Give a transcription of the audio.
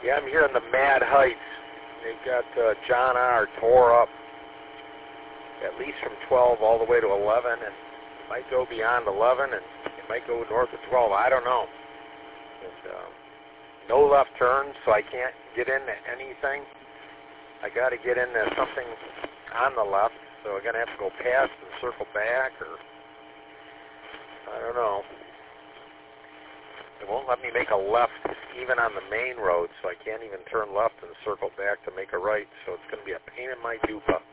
Yeah, I'm here in the Mad Heights. They've got John R. tore up at least from 12 all the way to 11, and it might go beyond 11, and it might go north of 12. I don't know. And, no left turns, so I can't get into anything. I got to get into something on the left, so I'm going to have to go past and circle back, or I don't know. It won't let me make a left even on the main road, so I can't even turn left and circle back to make a right, so it's going to be a pain in my dupa.